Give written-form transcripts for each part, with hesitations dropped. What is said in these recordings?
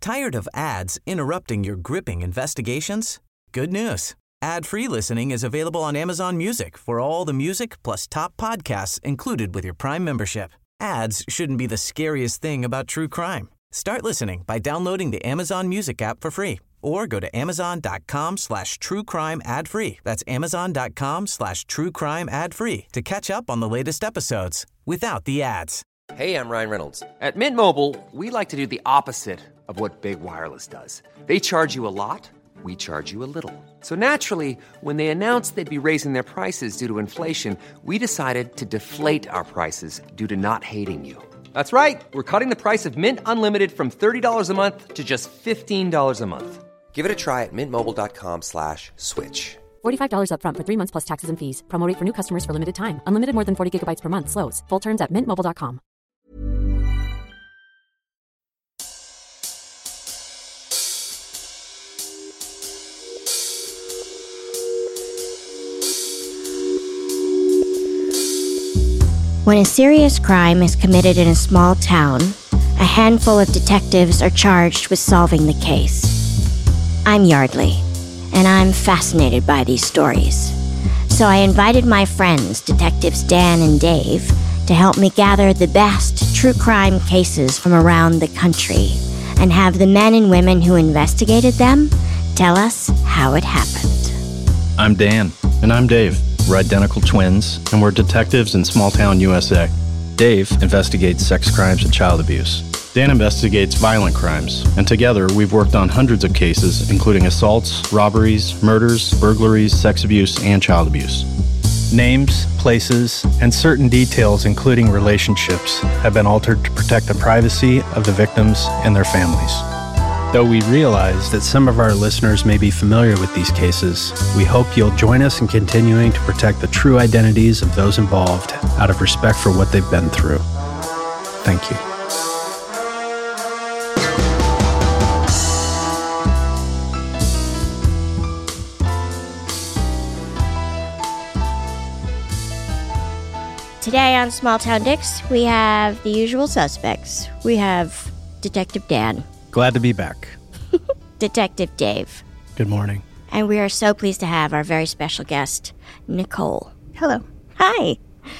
Tired of ads interrupting your gripping investigations? Good news. Ad-free listening is available on Amazon Music for all the music plus top podcasts included with your Prime membership. Ads shouldn't be the scariest thing about true crime. Start listening by downloading the Amazon Music app for free or go to amazon.com/truecrime ad-free. That's amazon.com/truecrime ad-free to catch up on the latest episodes without the ads. Hey, I'm Ryan Reynolds. At Mint Mobile, we like to do the opposite of what Big Wireless does. They charge you a lot. We charge you a little. So naturally, when they announced they'd be raising their prices due to inflation, we decided to deflate our prices due to not hating you. That's right. We're cutting the price of Mint Unlimited from $30 a month to just $15 a month. Give it a try at mintmobile.com/switch. $45 up front for 3 months plus taxes and fees. Promo rate for new customers for limited time. Unlimited more than 40 gigabytes per month. Slows full terms at mintmobile.com. When a serious crime is committed in a small town, a handful of detectives are charged with solving the case. I'm Yardley, and I'm fascinated by these stories. So I invited my friends, Detectives Dan and Dave, to help me gather the best true crime cases from around the country and have the men and women who investigated them tell us how it happened. I'm Dan. And I'm Dave. We're identical twins, and we're detectives in small-town USA. Dave investigates sex crimes and child abuse. Dan investigates violent crimes, and together we've worked on hundreds of cases, including assaults, robberies, murders, burglaries, sex abuse, and child abuse. Names, places, and certain details, including relationships, have been altered to protect the privacy of the victims and their families. Though we realize that some of our listeners may be familiar with these cases, we hope you'll join us in continuing to protect the true identities of those involved out of respect for what they've been through. Thank you. Today on Small Town Dicks, we have the usual suspects. We have Detective Dan. Glad to be back. Detective Dave. Good morning. And we are so pleased to have our very special guest, Nicole. Hello. Hi.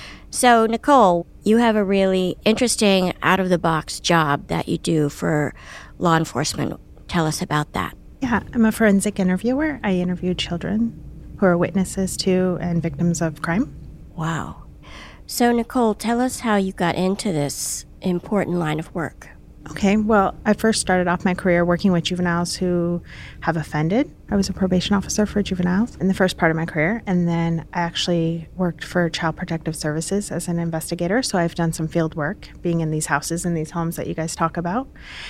So, Nicole, you have a really interesting, out-of-the-box job that you do for law enforcement. Tell us about that. Yeah, I'm a forensic interviewer. I interview children who are witnesses to and victims of crime. Wow. So, Nicole, tell us how you got into this important line of work. Okay, well, I first started off my career working with juveniles who have offended. I was a probation officer for juveniles in the first part of my career, and then I actually worked for Child Protective Services as an investigator, so I've done some field work being in these houses and these homes that you guys talk about.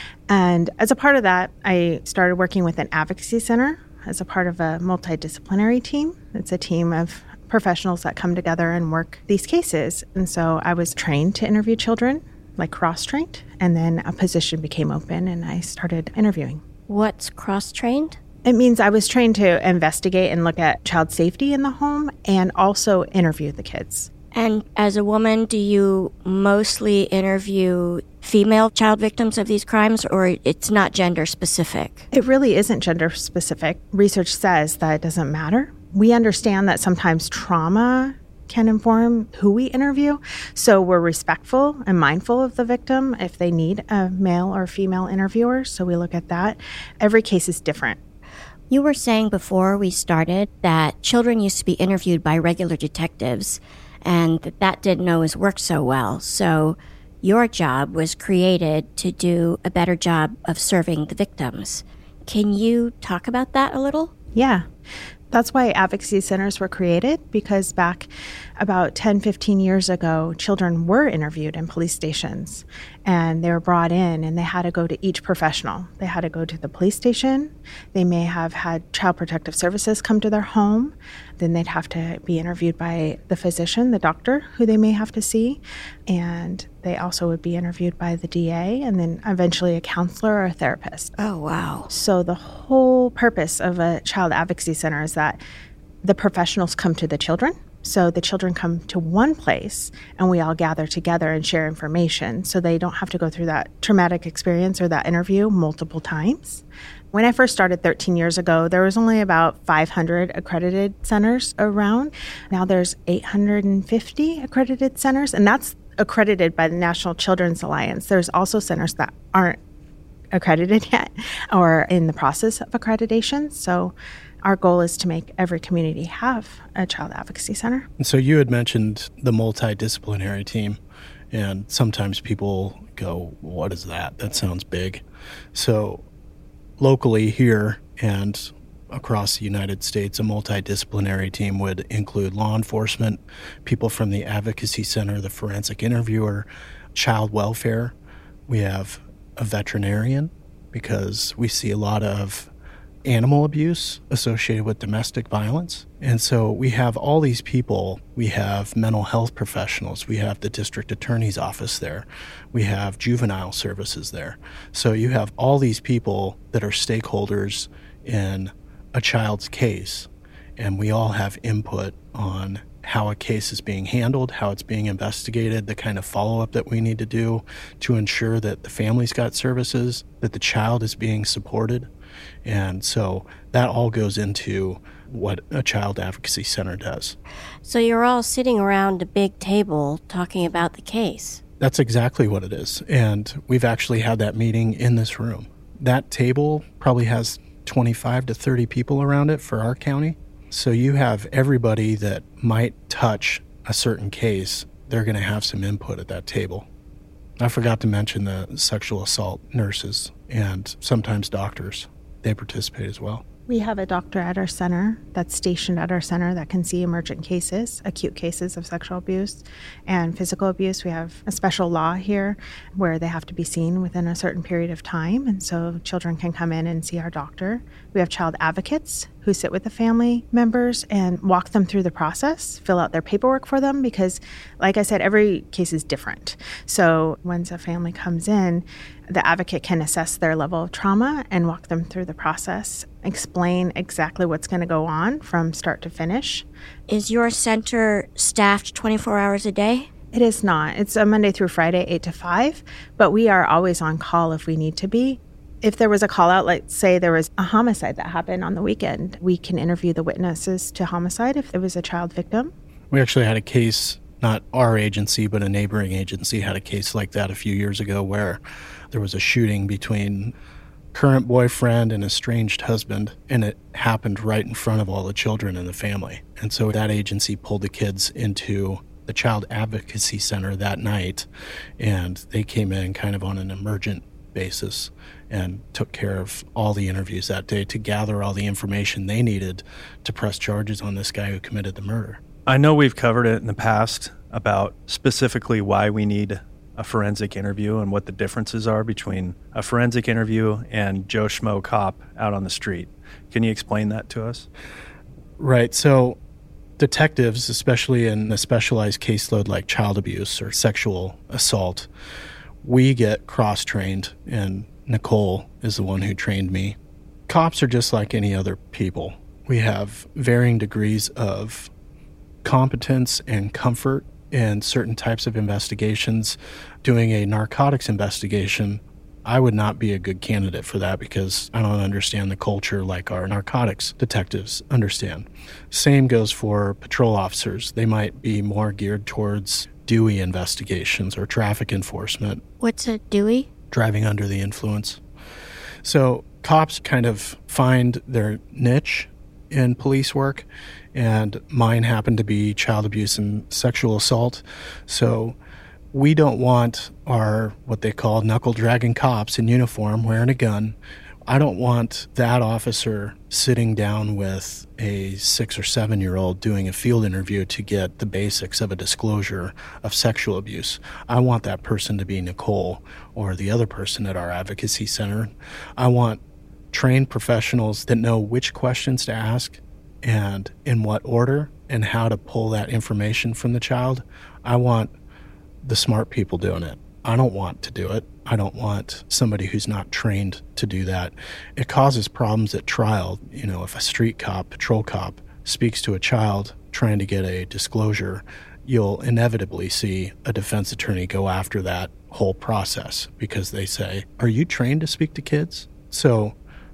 And as a part of that, I started working with an advocacy center as a part of a multidisciplinary team. It's a team of professionals that come together and work these cases. And so I was trained to interview children, like cross-trained, and then a position became open and I started interviewing. What's cross-trained? It means I was trained to investigate and look at child safety in the home and also interview the kids. And as a woman, do you mostly interview female child victims of these crimes, or it's not gender specific? It really isn't gender specific. Research says that it doesn't matter. We understand that sometimes trauma can inform who we interview, so we're respectful and mindful of the victim if they need a male or female interviewer, so we look at that. Every case is different. You were saying before we started that children used to be interviewed by regular detectives and that didn't always work so well, so your job was created to do a better job of serving the victims. Can you talk about that a little? Yeah. That's why advocacy centers were created, because back about 10, 15 years ago, children were interviewed in police stations and they were brought in and they had to go to each professional. They had to go to the police station. They may have had Child Protective Services come to their home. Then they'd have to be interviewed by the physician, the doctor, who they may have to see. And they also would be interviewed by the DA and then eventually a counselor or a therapist. Oh, wow. So the whole purpose of a child advocacy center is that the professionals come to the children So the children come to one place and we all gather together and share information so they don't have to go through that traumatic experience or that interview multiple times. When I first started 13 years ago, there was only about 500 accredited centers around. Now there's 850 accredited centers, and that's accredited by the National Children's Alliance. There's also centers that aren't accredited yet or in the process of accreditation. So our goal is to make every community have a child advocacy center. And so you had mentioned the multidisciplinary team, and sometimes people go, what is that? That sounds big. So locally here and across the United States, a multidisciplinary team would include law enforcement, people from the advocacy center, the forensic interviewer, child welfare. We have a veterinarian because we see a lot of animal abuse associated with domestic violence. And so we have all these people. We have mental health professionals. We have the district attorney's office there. We have juvenile services there. So you have all these people that are stakeholders in a child's case, and we all have input on how a case is being handled, how it's being investigated, the kind of follow-up that we need to do to ensure that the family's got services, that the child is being supported. And so that all goes into what a child advocacy center does. So you're all sitting around a big table talking about the case. That's exactly what it is. And we've actually had that meeting in this room. That table probably has 25 to 30 people around it for our county. So you have everybody that might touch a certain case, they're going to have some input at that table. I forgot to mention the sexual assault nurses and sometimes doctors. They participate as well. We have a doctor at our center that's stationed at our center that can see emergent cases, acute cases of sexual abuse and physical abuse. We have a special law here where they have to be seen within a certain period of time, and so children can come in and see our doctor. We have child advocates who sit with the family members and walk them through the process, fill out their paperwork for them, because, like I said, every case is different. So once a family comes in, the advocate can assess their level of trauma and walk them through the process, explain exactly what's going to go on from start to finish. Is your center staffed 24 hours a day? It is not. It's a Monday through Friday, 8 to 5, but we are always on call if we need to be. If there was a call out, like say there was a homicide that happened on the weekend, we can interview the witnesses to homicide if there was a child victim. We actually had a case, not our agency, but a neighboring agency had a case like that a few years ago where there was a shooting between current boyfriend and estranged husband, and it happened right in front of all the children in the family. And so that agency pulled the kids into the child advocacy center that night, and they came in kind of on an emergent basis and took care of all the interviews that day to gather all the information they needed to press charges on this guy who committed the murder. I know we've covered it in the past about specifically why we need a forensic interview and what the differences are between a forensic interview and Joe Schmo cop out on the street. Can you explain that to us? Right. So detectives, especially in a specialized caseload like child abuse or sexual assault, we get cross-trained, and Nicole is the one who trained me. Cops are just like any other people. We have varying degrees of competence and comfort in certain types of investigations. Doing a narcotics investigation, I would not be a good candidate for that because I don't understand the culture like our narcotics detectives understand. Same goes for patrol officers. They might be more geared towards DUI investigations or traffic enforcement. What's a DUI? Driving under the influence. So cops kind of find their niche in police work, and mine happened to be child abuse and sexual assault. So we don't want our, what they call knuckle-dragging cops in uniform wearing a gun. I don't want that officer sitting down with a 6 or 7-year-old doing a field interview to get the basics of a disclosure of sexual abuse. I want that person to be Nicole or the other person at our advocacy center. I want trained professionals that know which questions to ask and in what order and how to pull that information from the child. I want the smart people doing it. I don't want to do it. I don't want somebody who's not trained to do that. It causes problems at trial. You know, if a street cop, patrol cop, speaks to a child trying to get a disclosure, you'll inevitably see a defense attorney go after that whole process because they say, are you trained to speak to kids? So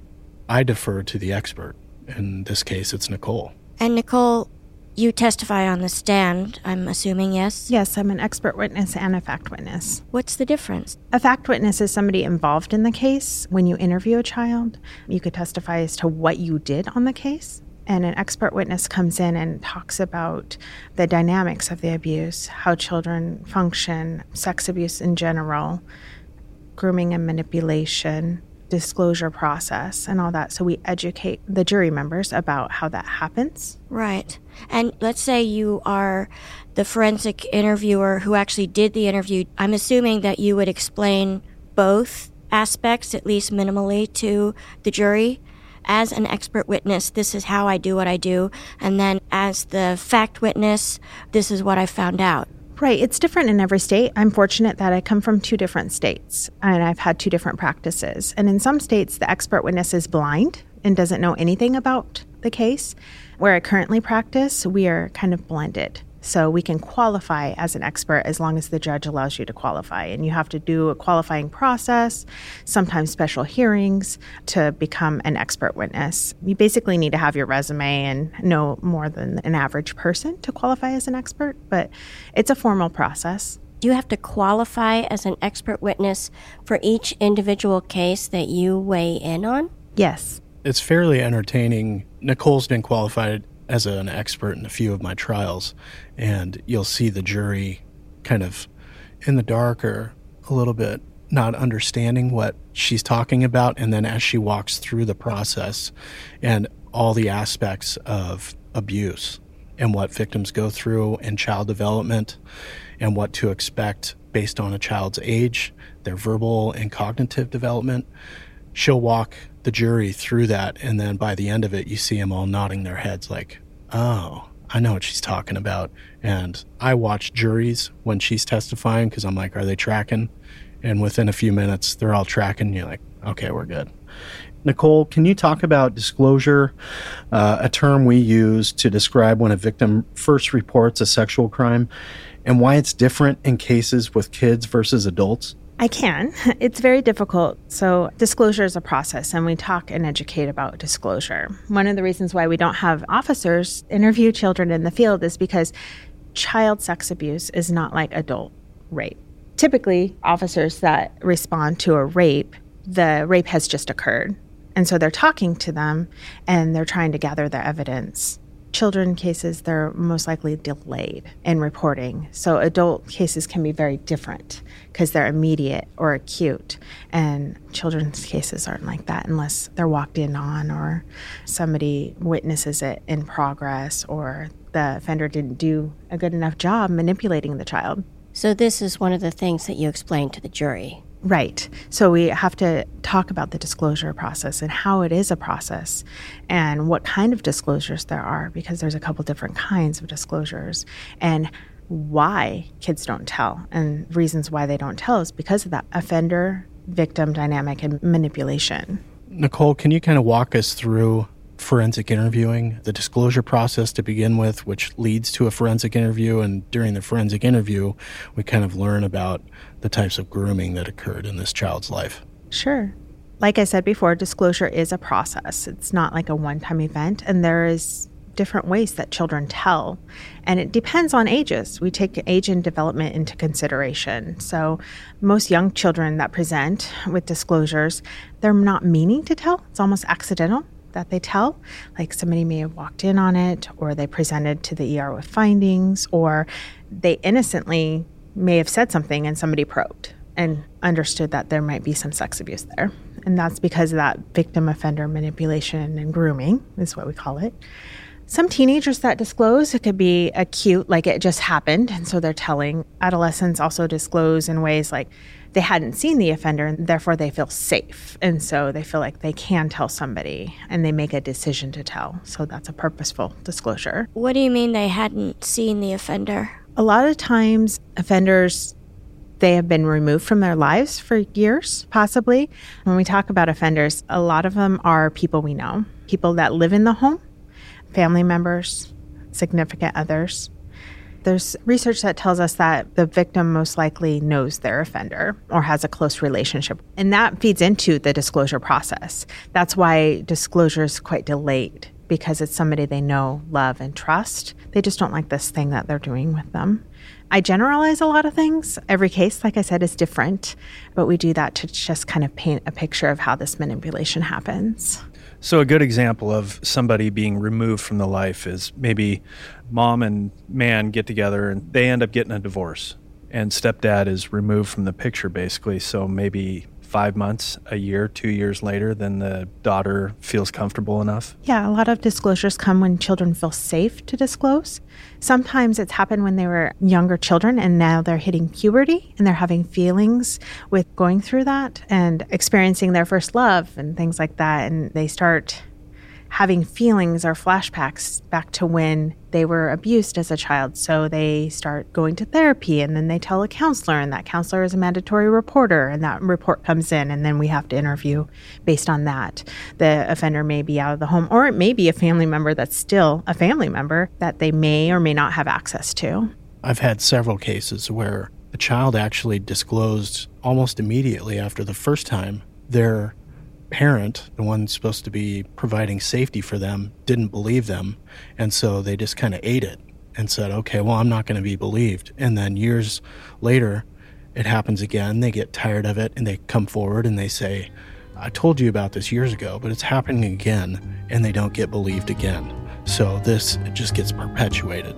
I defer to the expert. In this case, it's Nicole. And Nicole, you testify on the stand, I'm assuming, yes? Yes, I'm an expert witness and a fact witness. What's the difference? A fact witness is somebody involved in the case. When you interview a child, you could testify as to what you did on the case. And an expert witness comes in and talks about the dynamics of the abuse, how children function, sex abuse in general, grooming and manipulation, disclosure process, and all that. So we educate the jury members about how that happens. Right. And let's say you are the forensic interviewer who actually did the interview. I'm assuming that you would explain both aspects, at least minimally, to the jury. As an expert witness, this is how I do what I do. And then as the fact witness, this is what I found out. Right. It's different in every state. I'm fortunate that I come from 2 different states and I've had 2 different practices. And in some states, the expert witness is blind and doesn't know anything about the case. Where I currently practice, we are kind of blended. So we can qualify as an expert as long as the judge allows you to qualify. And you have to do a qualifying process, sometimes special hearings to become an expert witness. You basically need to have your resume and know more than an average person to qualify as an expert, but it's a formal process. Do you have to qualify as an expert witness for each individual case that you weigh in on? Yes. It's fairly entertaining. Nicole's been qualified as an expert in a few of my trials, and you'll see the jury kind of in the dark or a little bit not understanding what she's talking about, and then as she walks through the process and all the aspects of abuse and what victims go through in child development and what to expect based on a child's age, their verbal and cognitive development, she'll walk the jury through that, and then by the end of it, you see them all nodding their heads like, oh, I know what she's talking about. And I watch juries when she's testifying because I'm like, are they tracking? And within a few minutes, they're all tracking. You're like, okay, we're good. Nicole, can you talk about disclosure, a term we use to describe when a victim first reports a sexual crime, and why it's different in cases with kids versus adults? I can. It's very difficult. So disclosure is a process, and we talk and educate about disclosure. One of the reasons why we don't have officers interview children in the field is because child sex abuse is not like adult rape. Typically, officers that respond to a rape, the rape has just occurred. And so they're talking to them, and they're trying to gather their evidence. Children cases, they're most likely delayed in reporting. So adult cases can be very different because they're immediate or acute. And children's cases aren't like that unless they're walked in on or somebody witnesses it in progress or the offender didn't do a good enough job manipulating the child. So this is one of the things that you explain to the jury. Right. So we have to talk about the disclosure process and how it is a process and what kind of disclosures there are, because there's a couple different kinds of disclosures, and why kids don't tell. And reasons why they don't tell is because of that offender-victim dynamic and manipulation. Nicole, can you kind of walk us through forensic interviewing, the disclosure process to begin with, which leads to a forensic interview, and during the forensic interview, we kind of learn about the types of grooming that occurred in this child's life? Sure. Like I said before, disclosure is a process. It's not like a one-time event, and there is different ways that children tell, and it depends on ages. We take age and development into consideration. So most young children that present with disclosures, they're not meaning to tell. It's almost accidental that they tell, like somebody may have walked in on it, or they presented to the ER with findings, or they innocently may have said something and somebody probed and understood that there might be some sex abuse there. And that's because of that victim offender manipulation and grooming is what we call it. Some teenagers that disclose, it could be acute, like it just happened, and so they're telling. Adolescents also disclose in ways like they hadn't seen the offender, and therefore they feel safe. And so they feel like they can tell somebody, and they make a decision to tell. So that's a purposeful disclosure. What do you mean they hadn't seen the offender? A lot of times, offenders, they have been removed from their lives for years, possibly. When we talk about offenders, a lot of them are people we know, people that live in the home, family members, significant others. There's research that tells us that the victim most likely knows their offender or has a close relationship, and that feeds into the disclosure process. That's why disclosure is quite delayed, because it's somebody they know, love, and trust. They just don't like this thing that they're doing with them. I generalize a lot of things. Every case, like I said, is different, but we do that to just kind of paint a picture of how this manipulation happens. So a good example of somebody being removed from the life is maybe mom and man get together and they end up getting a divorce, and stepdad is removed from the picture basically. So maybe 5 months, a year, 2 years later, then the daughter feels comfortable enough. Yeah, a lot of disclosures come when children feel safe to disclose. Sometimes it's happened when they were younger children and now they're hitting puberty and they're having feelings with going through that and experiencing their first love and things like that. And they start having feelings or flashbacks back to when they were abused as a child. So they start going to therapy, and then they tell a counselor, and that counselor is a mandatory reporter, and that report comes in, and then we have to interview based on that. The offender may be out of the home, or it may be a family member that's still a family member that they may or may not have access to. I've had several cases where the child actually disclosed almost immediately after the first time. Their parent, the one supposed to be providing safety for them, didn't believe them, and so they just kind of ate it and said, okay, well, I'm not going to be believed. And then years later, it happens again. They get tired of it, and they come forward and they say, I told you about this years ago, but it's happening again, and they don't get believed again. So this just gets perpetuated.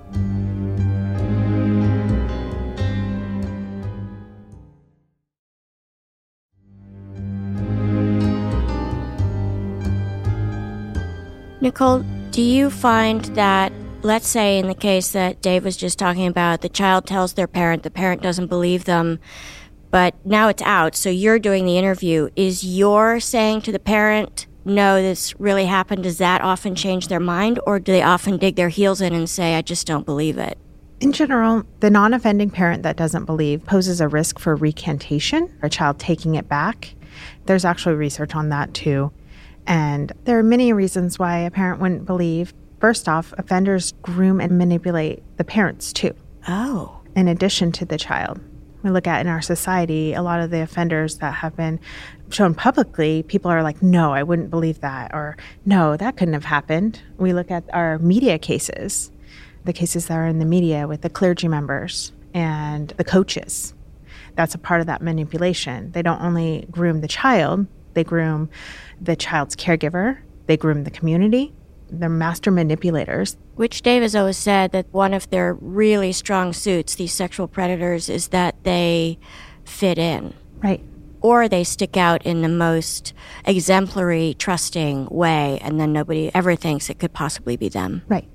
Nicole, do you find that, let's say in the case that Dave was just talking about, the child tells their parent, the parent doesn't believe them, but now it's out, so you're doing the interview. Is your saying to the parent, no, this really happened, does that often change their mind, or do they often dig their heels in and say, I just don't believe it? In general, the non-offending parent that doesn't believe poses a risk for recantation, a child taking it back. There's actually research on that too. And there are many reasons why a parent wouldn't believe. First off, offenders groom and manipulate the parents too. Oh. In addition to the child. We look at in our society, a lot of the offenders that have been shown publicly, people are like, no, I wouldn't believe that, or no, that couldn't have happened. We look at our media cases, the cases that are in the media with the clergy members and the coaches. That's a part of that manipulation. They don't only groom the child, they groom the child's caregiver, they groom the community. They're master manipulators. Which Dave has always said that one of their really strong suits, these sexual predators, is that they fit in. Right. Or they stick out in the most exemplary, trusting way, and then nobody ever thinks it could possibly be them. Right.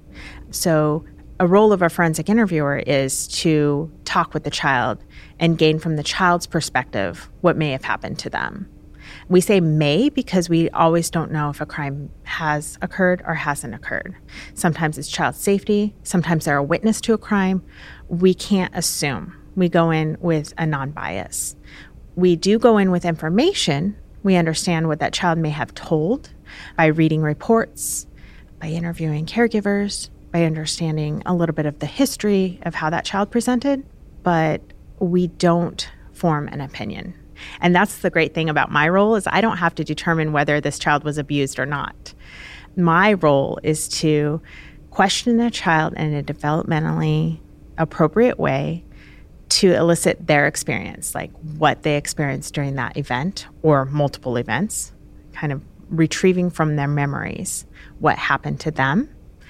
So a role of a forensic interviewer is to talk with the child and gain from the child's perspective what may have happened to them. We say may because we always don't know if a crime has occurred or hasn't occurred. Sometimes it's child safety. Sometimes they're a witness to a crime. We can't assume. We go in with a non-bias. We do go in with information. We understand what that child may have told by reading reports, by interviewing caregivers, by understanding a little bit of the history of how that child presented, but we don't form an opinion. And that's the great thing about my role is I don't have to determine whether this child was abused or not. My role is to question a child in a developmentally appropriate way to elicit their experience, like what they experienced during that event or multiple events, kind of retrieving from their memories what happened to them.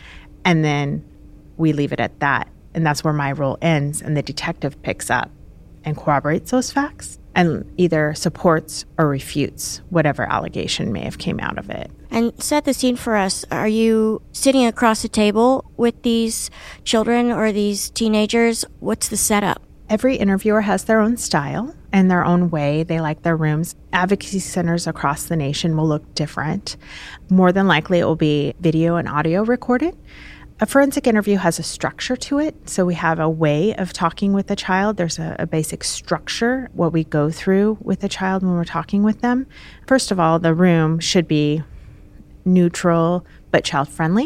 And then we leave it at that. And that's where my role ends, and the detective picks up and corroborates those facts and either supports or refutes whatever allegation may have came out of it. And set the scene for us. Are you sitting across a table with these children or these teenagers? What's the setup? Every interviewer has their own style and their own way they like their rooms. Advocacy centers across the nation will look different. More than likely, it will be video and audio recorded. A forensic interview has a structure to it, so we have a way of talking with the child. There's a basic structure, what we go through with the child when we're talking with them. First of all, the room should be neutral but child-friendly,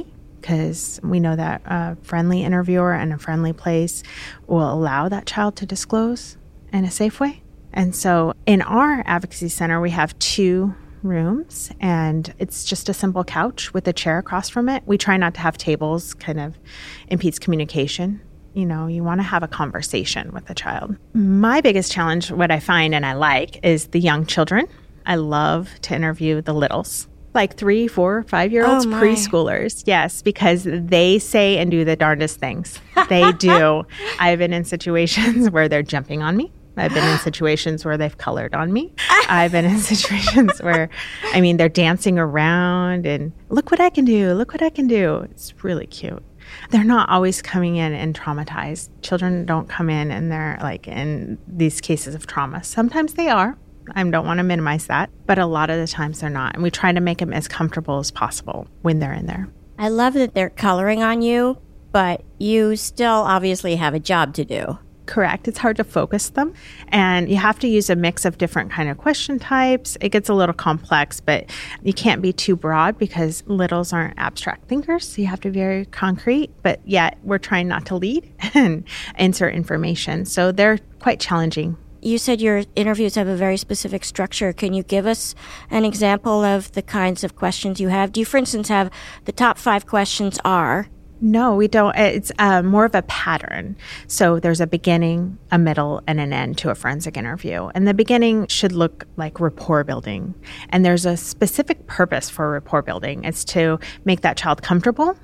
because we know that a friendly interviewer and a friendly place will allow that child to disclose in a safe way. And so in our advocacy center, we have 2 rooms, and it's just a simple couch with a chair across from it. We try not to have tables, kind of impedes communication. You know, you want to have a conversation with the child. My biggest challenge, what I find and I like, is the young children. I love to interview the littles, like 3, 4, 5-year-olds, preschoolers. Yes, because they say and do the darndest things. They do. I've been in situations where they're jumping on me. I've been in situations where they've colored on me. I've been in situations where, they're dancing around and look what I can do. Look what I can do. It's really cute. They're not always coming in and traumatized. Children don't come in and they're like in these cases of trauma. Sometimes they are. I don't want to minimize that. But a lot of the times they're not. And we try to make them as comfortable as possible when they're in there. I love that they're coloring on you, but you still obviously have a job to do. Correct. It's hard to focus them. And you have to use a mix of different kind of question types. It gets a little complex, but you can't be too broad because littles aren't abstract thinkers. So you have to be very concrete, but yet we're trying not to lead and insert information. So they're quite challenging. You said your interviews have a very specific structure. Can you give us an example of the kinds of questions you have? Do you, for instance, have the top 5 questions are... No, we don't. It's more of a pattern. So there's a beginning, a middle, and an end to a forensic interview. And the beginning should look like rapport building. And there's a specific purpose for rapport building. It's to make that child comfortable,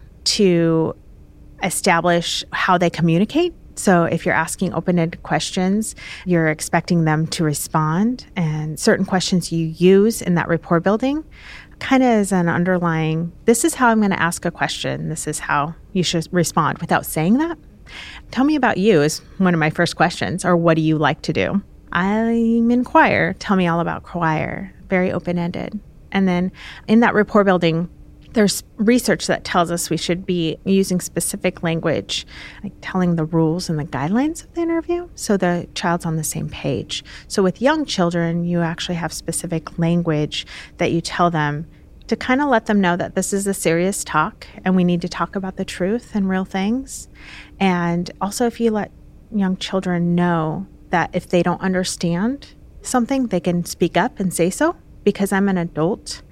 to establish how they communicate. So if you're asking open-ended questions, you're expecting them to respond. And certain questions you use in that rapport building kind of as an underlying, this is how I'm going to ask a question. This is how you should respond without saying that. Tell me about you is one of my first questions, or what do you like to do? I'm in choir. Tell me all about choir. Very open-ended. And then in that rapport building, there's research that tells us we should be using specific language, like telling the rules and the guidelines of the interview so the child's on the same page. So with young children, you actually have specific language that you tell them to kind of let them know that this is a serious talk and we need to talk about the truth and real things. And also if you let young children know that if they don't understand something, they can speak up and say so, because I'm an adult.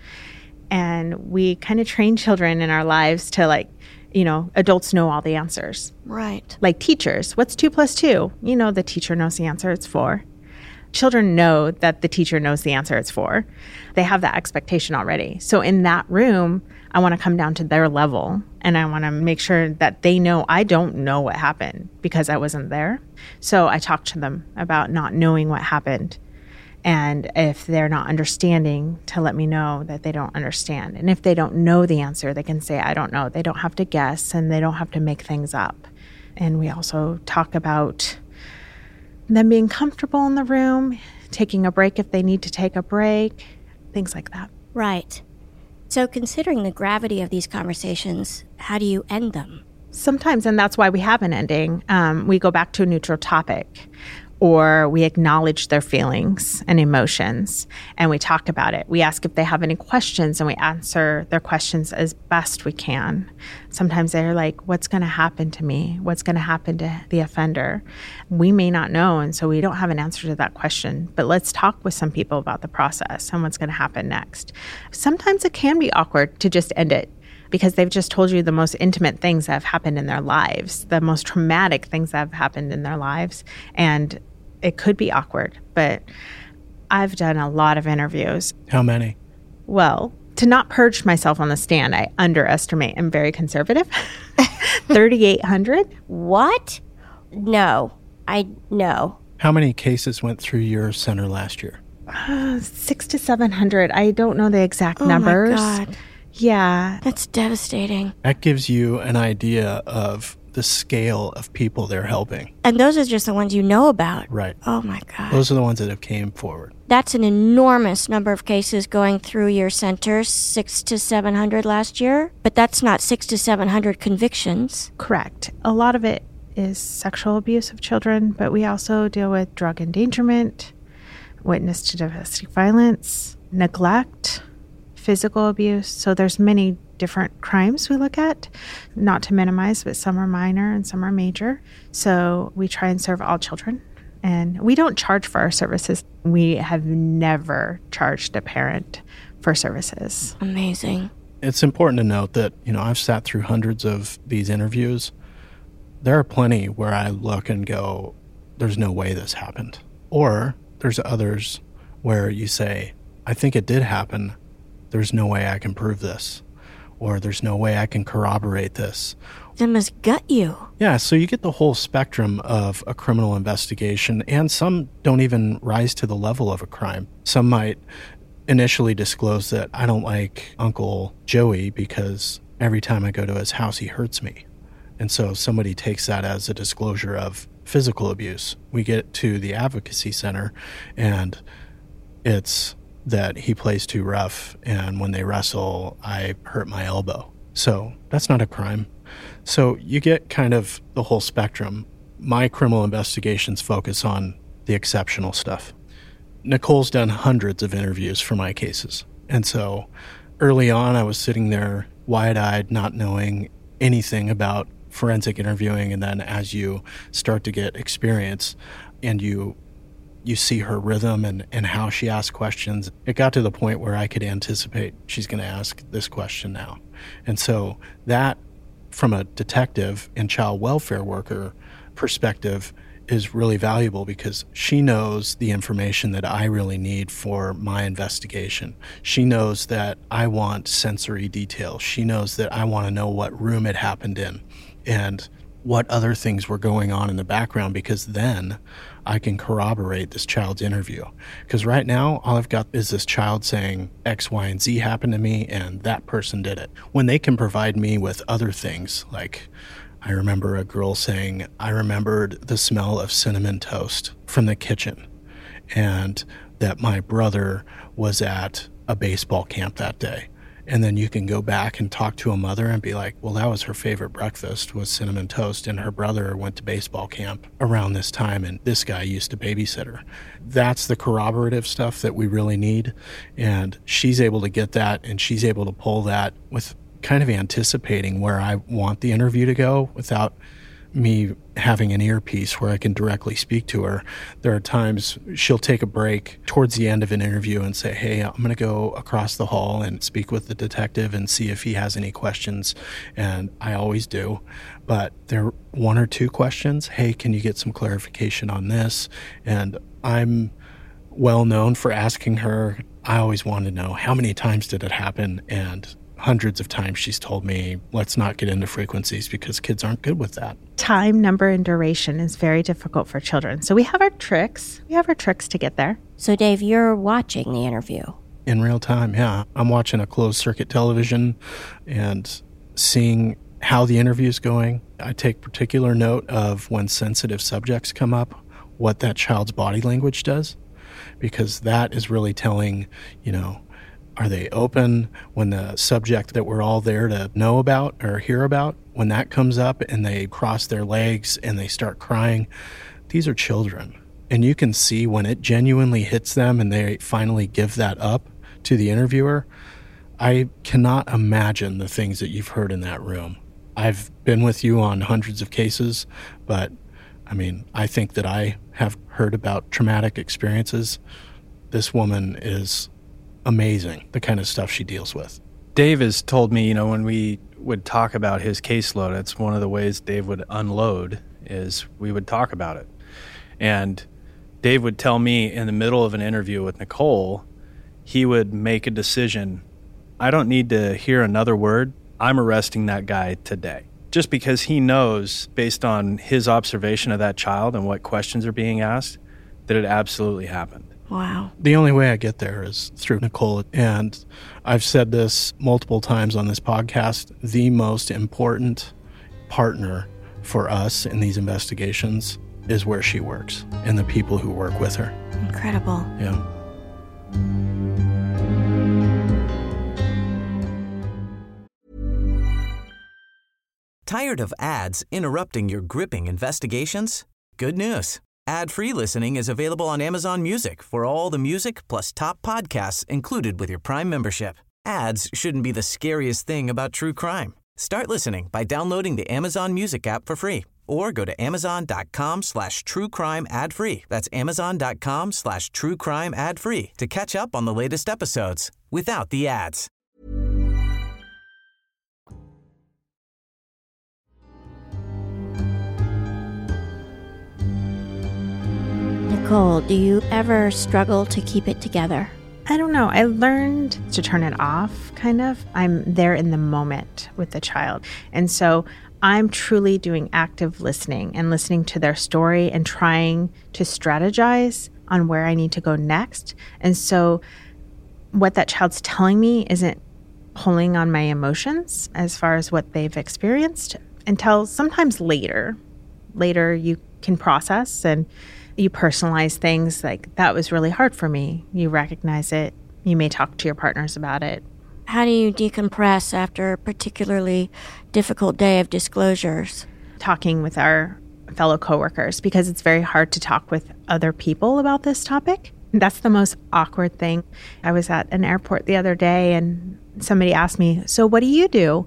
And we kind of train children in our lives to adults know all the answers. Right. Like teachers, what's 2 + 2? The teacher knows the answer, it's 4. Children know that the teacher knows the answer, it's 4. They have that expectation already. So in that room, I want to come down to their level and I want to make sure that they know I don't know what happened because I wasn't there. So I talk to them about not knowing what happened. And if they're not understanding, to let me know that they don't understand. And if they don't know the answer, they can say, I don't know. They don't have to guess and they don't have to make things up. And we also talk about them being comfortable in the room, taking a break if they need to take a break, things like that. Right. So considering the gravity of these conversations, how do you end them? Sometimes, and that's why we have an ending, we go back to a neutral topic. Or we acknowledge their feelings and emotions, and we talk about it. We ask if they have any questions, and we answer their questions as best we can. Sometimes they're like, what's going to happen to me? What's going to happen to the offender? We may not know, and so we don't have an answer to that question. But let's talk with some people about the process and what's going to happen next. Sometimes it can be awkward to just end it, because they've just told you the most intimate things that have happened in their lives, the most traumatic things that have happened in their lives. And it could be awkward, but I've done a lot of interviews. How many? Well, to not purge myself on the stand, I underestimate. I'm very conservative. 3,800. What? No. How many cases went through your center last year? 600 to 700. I don't know the exact numbers. Oh my God. Yeah. That's devastating. That gives you an idea of the scale of people they're helping. And those are just the ones you know about. Right. Oh my God. Those are the ones that have came forward. That's an enormous number of cases going through your center, 600 to 700 last year. But that's not 600 to 700 convictions. Correct. A lot of it is sexual abuse of children, but we also deal with drug endangerment, witness to domestic violence, neglect, physical abuse. So there's many different crimes we look at, not to minimize, but some are minor and some are major. So we try and serve all children. And we don't charge for our services. We have never charged a parent for services. Amazing. It's important to note that, I've sat through hundreds of these interviews. There are plenty where I look and go, there's no way this happened. Or there's others where you say, I think it did happen. There's no way I can prove this. Or there's no way I can corroborate this. That must gut you. Yeah, so you get the whole spectrum of a criminal investigation, and some don't even rise to the level of a crime. Some might initially disclose that I don't like Uncle Joey because every time I go to his house, he hurts me. And so somebody takes that as a disclosure of physical abuse. We get to the advocacy center, and it's that he plays too rough, and when they wrestle, I hurt my elbow. So that's not a crime. So you get kind of the whole spectrum. My criminal investigations focus on the exceptional stuff. Nicole's done hundreds of interviews for my cases. And so early on, I was sitting there wide-eyed, not knowing anything about forensic interviewing. And then as you start to get experience and you see her rhythm and how she asks questions, it got to the point where I could anticipate she's going to ask this question now. And so that, from a detective and child welfare worker perspective, is really valuable because she knows the information that I really need for my investigation. She knows that I want sensory details. She knows that I want to know what room it happened in and what other things were going on in the background, because then I can corroborate this child's interview. Because right now, all I've got is this child saying X, Y, and Z happened to me, and that person did it. When they can provide me with other things, like I remember a girl saying, I remembered the smell of cinnamon toast from the kitchen, and that my brother was at a baseball camp that day. And then you can go back and talk to a mother and be like, well, that was her favorite breakfast was cinnamon toast, and her brother went to baseball camp around this time, and this guy used to babysit her. That's the corroborative stuff that we really need. And she's able to get that, and she's able to pull that with kind of anticipating where I want the interview to go without me having an earpiece where I can directly speak to her. There are times she'll take a break towards the end of an interview and say, hey, I'm going to go across the hall and speak with the detective and see if he has any questions. And I always do. But there are one or two questions. Hey, can you get some clarification on this? And I'm well known for asking her. I always want to know, how many times did it happen? And hundreds of times she's told me, let's not get into frequencies because kids aren't good with that. Time, number, and duration is very difficult for children. So we have our tricks. We have our tricks to get there. So, Dave, you're watching the interview. In real time, yeah. I'm watching a closed circuit television and seeing how the interview is going. I take particular note of when sensitive subjects come up, what that child's body language does, because that is really telling, are they open when the subject that we're all there to know about or hear about, when that comes up and they cross their legs and they start crying? These are children. And you can see when it genuinely hits them and they finally give that up to the interviewer. I cannot imagine the things that you've heard in that room. I've been with you on hundreds of cases, but I think that I have heard about traumatic experiences. This woman is amazing, the kind of stuff she deals with. Dave has told me, when we would talk about his caseload, it's one of the ways Dave would unload is we would talk about it. And Dave would tell me in the middle of an interview with Nicole, he would make a decision. I don't need to hear another word. I'm arresting that guy today. Just because he knows, based on his observation of that child and what questions are being asked, that it absolutely happened. Wow. The only way I get there is through Nicole. And I've said this multiple times on this podcast, the most important partner for us in these investigations is where she works and the people who work with her. Incredible. Yeah. Tired of ads interrupting your gripping investigations? Good news. Ad-free listening is available on Amazon Music for all the music plus top podcasts included with your Prime membership. Ads shouldn't be the scariest thing about true crime. Start listening by downloading the Amazon Music app for free or go to amazon.com/truecrime ad-free. That's amazon.com/truecrime ad-free to catch up on the latest episodes without the ads. Nicole, do you ever struggle to keep it together? I don't know. I learned to turn it off, kind of. I'm there in the moment with the child. And so I'm truly doing active listening and listening to their story and trying to strategize on where I need to go next. And so what that child's telling me isn't pulling on my emotions as far as what they've experienced until sometimes later. Later you can process and you personalize things like, that was really hard for me. You recognize it. You may talk to your partners about it. How do you decompress after a particularly difficult day of disclosures? Talking with our fellow coworkers, because it's very hard to talk with other people about this topic. That's the most awkward thing. I was at an airport the other day and somebody asked me, so what do you do?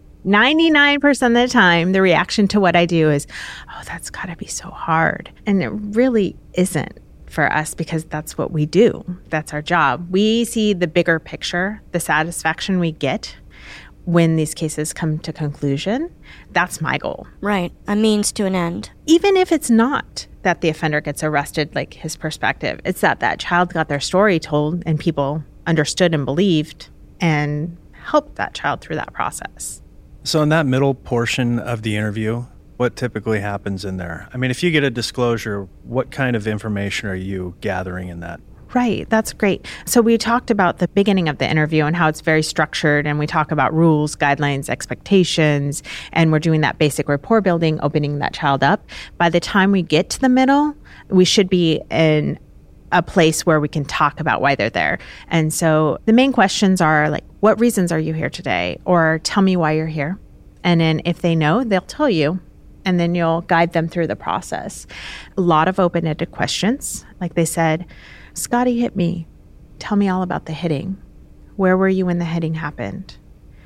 99% of the time, the reaction to what I do is, oh, that's got to be so hard. And it really isn't for us because that's what we do. That's our job. We see the bigger picture, the satisfaction we get when these cases come to conclusion. That's my goal. Right. A means to an end. Even if it's not that the offender gets arrested, like his perspective, it's that that child got their story told and people understood and believed and helped that child through that process. So in that middle portion of the interview, what typically happens in there? I mean, if you get a disclosure, what kind of information are you gathering in that? Right. That's great. So we talked about the beginning of the interview and how it's very structured, and we talk about rules, guidelines, expectations, and we're doing that basic rapport building, opening that child up. By the time we get to the middle, we should be in a place where we can talk about why they're there. And so the main questions are like, what reasons are you here today? Or tell me why you're here. And then if they know, they'll tell you. And then you'll guide them through the process. A lot of open-ended questions. Like they said, Scotty hit me. Tell me all about the hitting. Where were you when the hitting happened?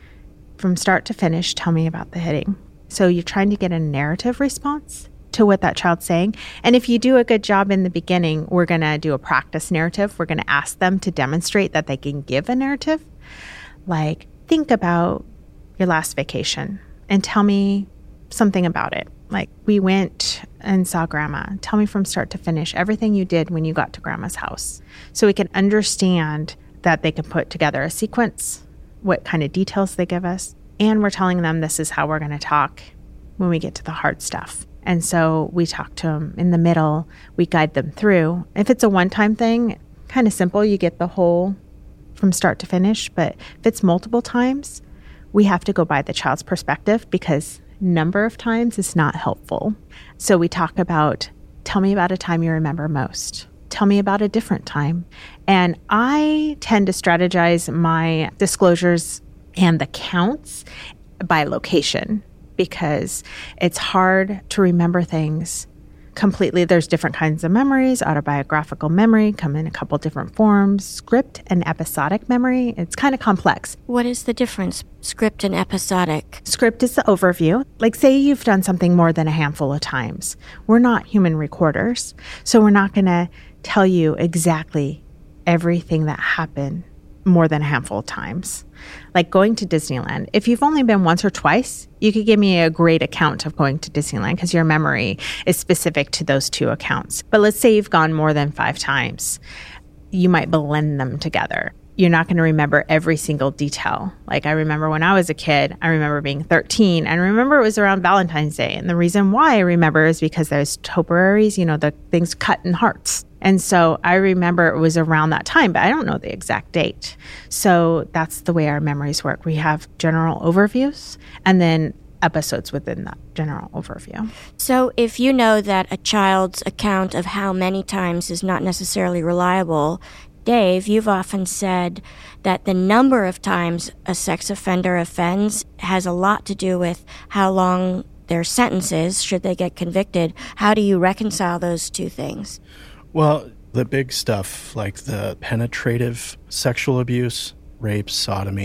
From start to finish, tell me about the hitting. So you're trying to get a narrative response to what that child's saying. And if you do a good job in the beginning, we're going to do a practice narrative. We're going to ask them to demonstrate that they can give a narrative. Like, think about your last vacation and tell me something about it. Like, we went and saw grandma. Tell me from start to finish everything you did when you got to grandma's house. So we can understand that they can put together a sequence, what kind of details they give us. And we're telling them this is how we're going to talk when we get to the hard stuff. And so we talk to them in the middle. We guide them through. If it's a one-time thing, kind of simple, you get the whole from start to finish. But if it's multiple times, we have to go by the child's perspective because number of times is not helpful. So we talk about, tell me about a time you remember most. Tell me about a different time. And I tend to strategize my disclosures and the counts by location because it's hard to remember things completely. There's different kinds of memories. Autobiographical memory come in a couple different forms. Script and episodic memory. It's kind of complex. What is the difference, script and episodic? Script is the overview. Like, say you've done something more than a handful of times. We're not human recorders, so we're not going to tell you exactly everything that happened more than a handful of times. Like going to Disneyland. If you've only been once or twice, you could give me a great account of going to Disneyland because your memory is specific to those two accounts. But let's say you've gone more than 5 times. You might blend them together. You're not going to remember every single detail. Like I remember when I was a kid, I remember being 13 and I remember it was around Valentine's Day. And the reason why I remember is because there's topiaries, you know, the things cut in hearts. And so I remember it was around that time, but I don't know the exact date. So that's the way our memories work. We have general overviews and then episodes within that general overview. So if you know that a child's account of how many times is not necessarily reliable, Dave, you've often said that the number of times a sex offender offends has a lot to do with how long their sentence is, should they get convicted. How do you reconcile those two things? Well, the big stuff like the penetrative sexual abuse, rape, sodomy,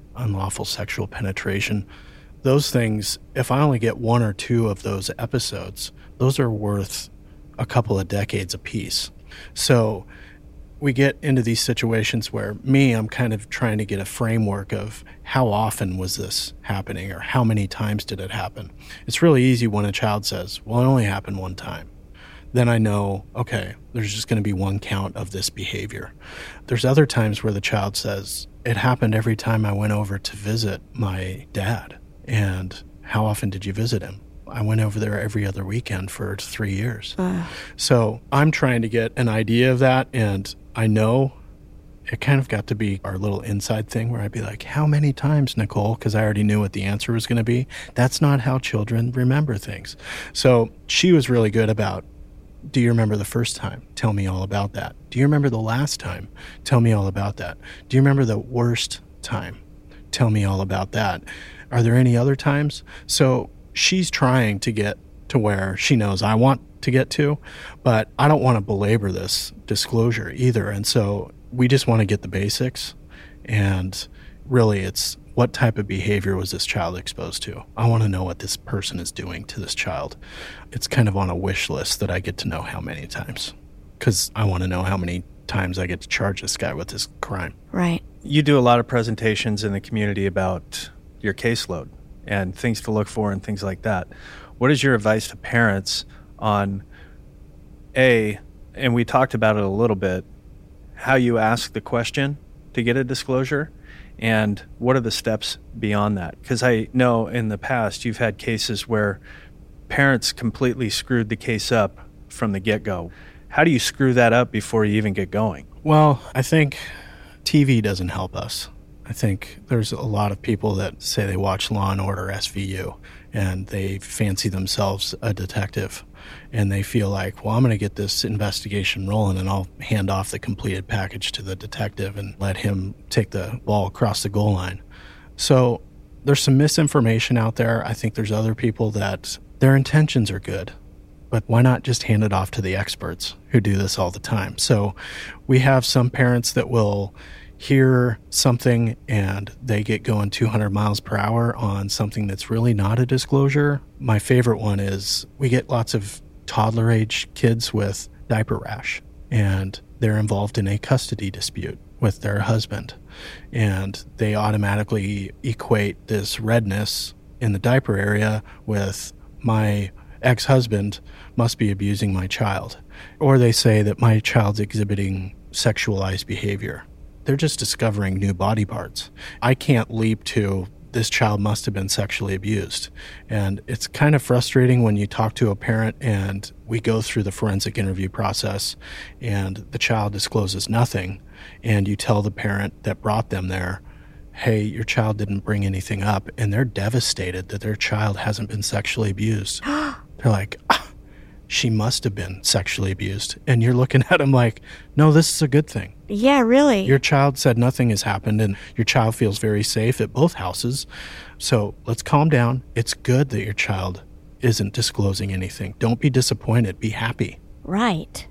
unlawful sexual penetration. Those things, if I only get 1 or 2 of those episodes, those are worth a couple of decades apiece. So we get into these situations where I'm kind of trying to get a framework of how often was this happening or how many times did it happen. It's really easy when a child says, well, it only happened 1 time. Then I know, okay, there's just going to be 1 count of this behavior. There's other times where the child says, it happened every time I went over to visit my dad. And how often did you visit him? I went over there every other weekend for 3 years. So I'm trying to get an idea of that, and I know it kind of got to be our little inside thing where I'd be like, how many times, Nicole? Because I already knew what the answer was going to be. That's not how children remember things. So she was really good about, do you remember the first time? Tell me all about that. Do you remember the last time? Tell me all about that. Do you remember the worst time? Tell me all about that. Are there any other times? So she's trying to get to where she knows I want to get to, but I don't want to belabor this disclosure either. And so we just want to get the basics. And really, it's what type of behavior was this child exposed to? I want to know what this person is doing to this child. It's kind of on a wish list that I get to know how many times, because I want to know how many times I get to charge this guy with this crime. Right. You do a lot of presentations in the community about your caseload and things to look for and things like that. What is your advice to parents on and we talked about it a little bit, how you ask the question to get a disclosure, and what are the steps beyond that? Because I know in the past you've had cases where parents completely screwed the case up from the get-go. How do you screw that up before you even get going? Well, I think TV doesn't help us. I think there's a lot of people that say they watch Law & Order SVU and they fancy themselves a detective and they feel like, well, I'm going to get this investigation rolling and I'll hand off the completed package to the detective and let him take the ball across the goal line. So there's some misinformation out there. I think there's other people that their intentions are good, but why not just hand it off to the experts who do this all the time? So we have some parents that will hear something and they get going 200 miles per hour on something that's really not a disclosure. My favorite one is we get lots of toddler age kids with diaper rash and they're involved in a custody dispute with their husband, and they automatically equate this redness in the diaper area with my ex-husband must be abusing my child, or they say that my child's exhibiting sexualized behavior. They're just discovering new body parts. I can't leap to this child must have been sexually abused. And it's kind of frustrating when you talk to a parent and we go through the forensic interview process and the child discloses nothing, and you tell the parent that brought them there, hey, your child didn't bring anything up, and they're devastated that their child hasn't been sexually abused. They're like, she must have been sexually abused. And you're looking at them like, no, this is a good thing. Yeah, really. Your child said nothing has happened, and your child feels very safe at both houses. So let's calm down. It's good that your child isn't disclosing anything. Don't be disappointed. Be happy. Right.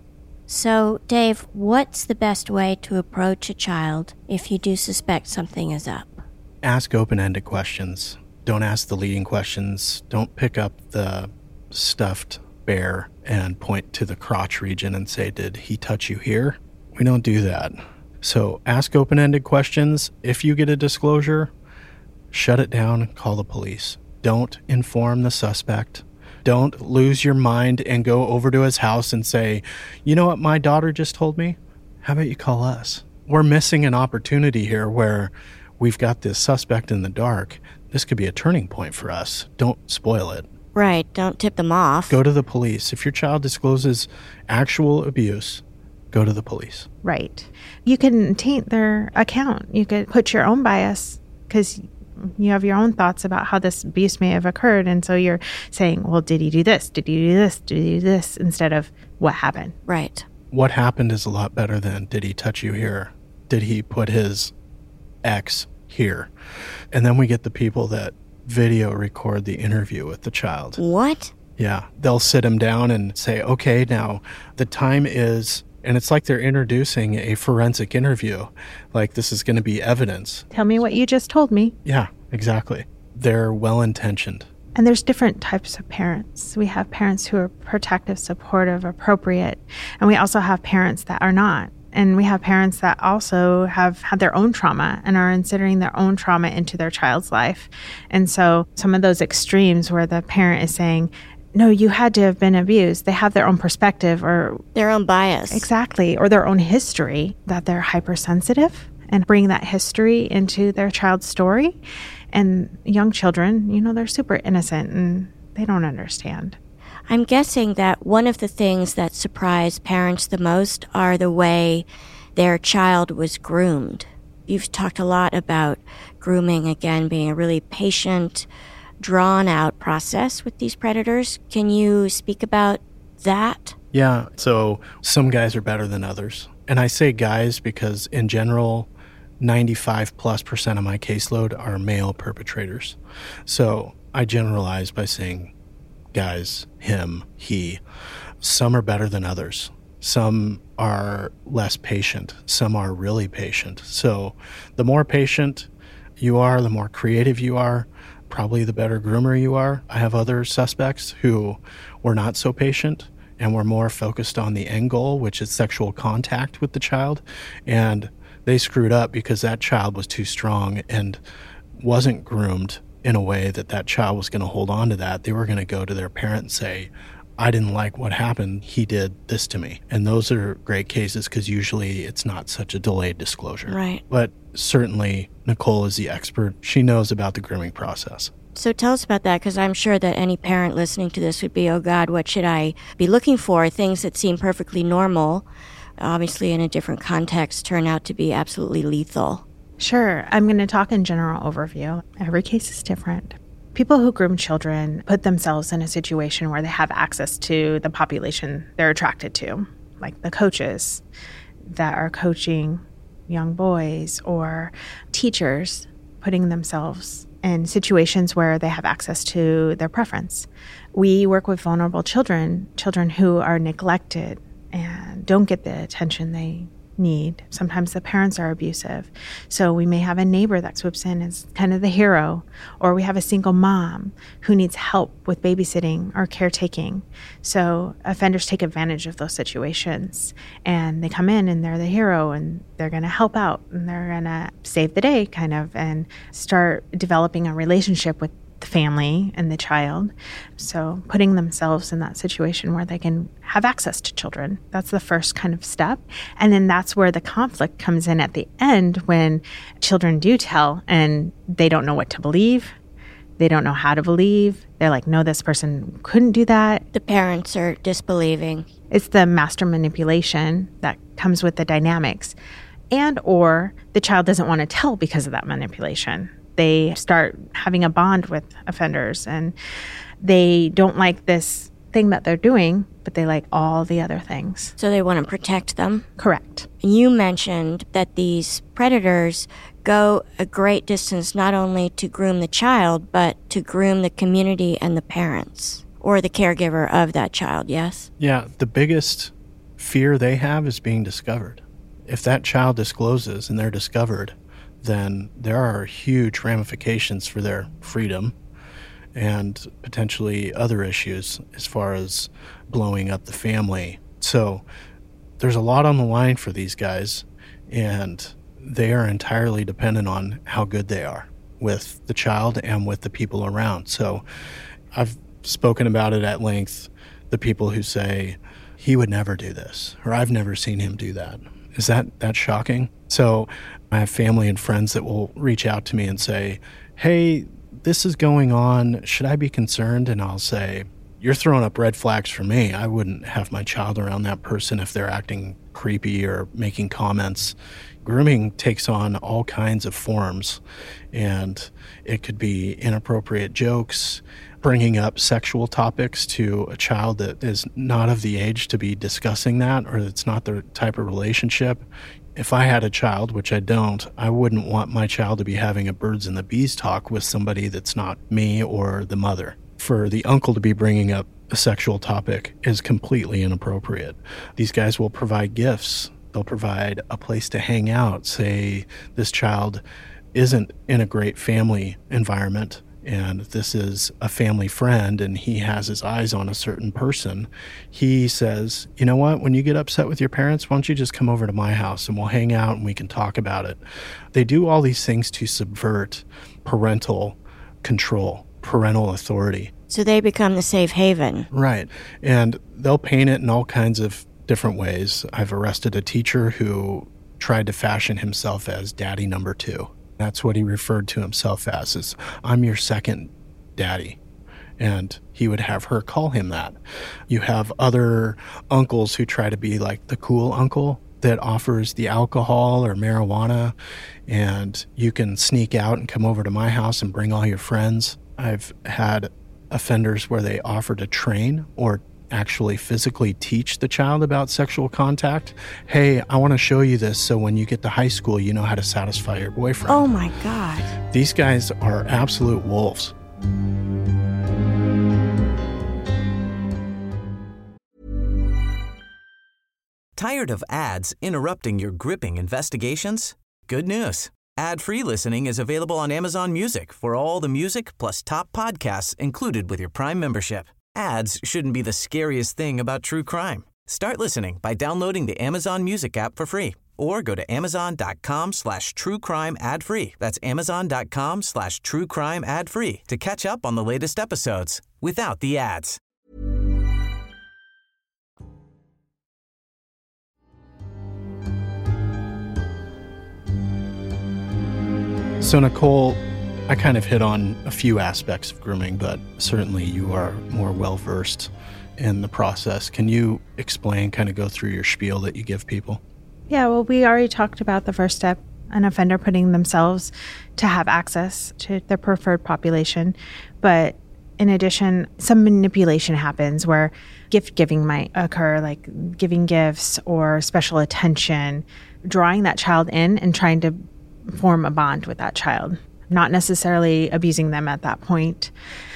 So, Dave, what's the best way to approach a child if you do suspect something is up? Ask open-ended questions. Don't ask the leading questions. Don't pick up the stuffed bear and point to the crotch region and say, did he touch you here? We don't do that. So ask open-ended questions. If you get a disclosure, shut it down and call the police. Don't inform the suspect. Don't lose your mind and go over to his house and say, you know what my daughter just told me? How about you call us? We're missing an opportunity here where we've got this suspect in the dark. This could be a turning point for us. Don't spoil it. Right, don't tip them off. Go to the police. If your child discloses actual abuse, go to the police. Right. You can taint their account. You could put your own bias because you have your own thoughts about how this abuse may have occurred. And so you're saying, well, did he do this? Did he do this? Did he do this? Instead of what happened. Right. What happened is a lot better than did he touch you here? Did he put his ex here? And then we get the people that video record the interview with the child. What? Yeah. They'll sit him down and say, okay, now the time is And it's like they're introducing a forensic interview, like this is going to be evidence. Tell me what you just told me. Yeah, exactly. They're well-intentioned. And there's different types of parents. We have parents who are protective, supportive, appropriate, and we also have parents that are not. And we have parents that also have had their own trauma and are inserting their own trauma into their child's life. And so some of those extremes where the parent is saying, no, you had to have been abused. They have their own perspective or their own bias. Exactly. Or their own history, that they're hypersensitive and bring that history into their child's story. And young children, they're super innocent and they don't understand. I'm guessing that one of the things that surprise parents the most are the way their child was groomed. You've talked a lot about grooming, again, being a really patient, drawn-out process with these predators. Can you speak about that? Yeah, so some guys are better than others. And I say guys because in general, 95+% of my caseload are male perpetrators. So I generalize by saying guys, him, he. Some are better than others. Some are less patient. Some are really patient. So the more patient you are, the more creative you are, probably the better groomer you are. I have other suspects who were not so patient and were more focused on the end goal, which is sexual contact with the child. And they screwed up because that child was too strong and wasn't groomed in a way that that child was going to hold on to that. They were going to go to their parent and say, I didn't like what happened. He did this to me. And those are great cases because usually it's not such a delayed disclosure. Right. But certainly Nicole is the expert. She knows about the grooming process. So tell us about that, because I'm sure that any parent listening to this would be, oh God, what should I be looking for? Things that seem perfectly normal, obviously in a different context, turn out to be absolutely lethal. Sure. I'm going to talk in general overview. Every case is different. People who groom children put themselves in a situation where they have access to the population they're attracted to, like the coaches that are coaching young boys or teachers putting themselves in situations where they have access to their preference. We work with vulnerable children who are neglected and don't get the attention they need. Sometimes the parents are abusive. So we may have a neighbor that swoops in as kind of the hero, or we have a single mom who needs help with babysitting or caretaking. So offenders take advantage of those situations and they come in and they're the hero and they're going to help out and they're going to save the day kind of and start developing a relationship with the family and the child. So putting themselves in that situation where they can have access to children, that's the first kind of step. And then that's where the conflict comes in at the end when children do tell and they don't know what to believe. They don't know how to believe. They're like, no, this person couldn't do that. The parents are disbelieving. It's the master manipulation that comes with the dynamics. And or the child doesn't want to tell because of that manipulation. They start having a bond with offenders and they don't like this thing that they're doing, but they like all the other things. So they want to protect them? Correct. You mentioned that these predators go a great distance not only to groom the child, but to groom the community and the parents or the caregiver of that child, yes? Yeah, the biggest fear they have is being discovered. If that child discloses and they're discovered, then there are huge ramifications for their freedom and potentially other issues as far as blowing up the family. So there's a lot on the line for these guys, and they are entirely dependent on how good they are with the child and with the people around. So I've spoken about it at length, the people who say, he would never do this, or I've never seen him do that. Is that shocking? So I have family and friends that will reach out to me and say, hey, this is going on. Should I be concerned? And I'll say, you're throwing up red flags for me. I wouldn't have my child around that person if they're acting creepy or making comments. Grooming takes on all kinds of forms, and it could be inappropriate jokes, bringing up sexual topics to a child that is not of the age to be discussing that, or it's not the type of relationship. If I had a child, which I don't, I wouldn't want my child to be having a birds and the bees talk with somebody that's not me or the mother. For the uncle to be bringing up a sexual topic is completely inappropriate. These guys will provide gifts. They'll provide a place to hang out. Say this child isn't in a great family environment, and this is a family friend, and he has his eyes on a certain person. He says, you know what, when you get upset with your parents, why don't you just come over to my house and we'll hang out and we can talk about it. They do all these things to subvert parental control, parental authority. So they become the safe haven. Right. And they'll paint it in all kinds of different ways. I've arrested a teacher who tried to fashion himself as daddy number 2. That's what he referred to himself as, is I'm your second daddy. And he would have her call him that. You have other uncles who try to be like the cool uncle that offers the alcohol or marijuana, and you can sneak out and come over to my house and bring all your friends. I've had offenders where they offer to train or actually physically teach the child about sexual contact. Hey, I want to show you this so when you get to high school, you know how to satisfy your boyfriend. Oh my God. These guys are absolute wolves. Tired of ads interrupting your gripping investigations? Good news. Ad-free listening is available on Amazon Music for all the music plus top podcasts included with your Prime membership. Ads shouldn't be the scariest thing about true crime. Start listening by downloading the Amazon Music app for free or go to amazon.com/truecrime ad-free. That's amazon.com/truecrime ad-free to catch up on the latest episodes without the ads. So Nicole, I kind of hit on a few aspects of grooming, but certainly you are more well-versed in the process. Can you explain, kind of go through your spiel that you give people? Yeah, well, we already talked about the first step, an offender putting themselves to have access to their preferred population. But in addition, some manipulation happens where gift giving might occur, like giving gifts or special attention, drawing that child in and trying to form a bond with that child. Not necessarily abusing them at that point,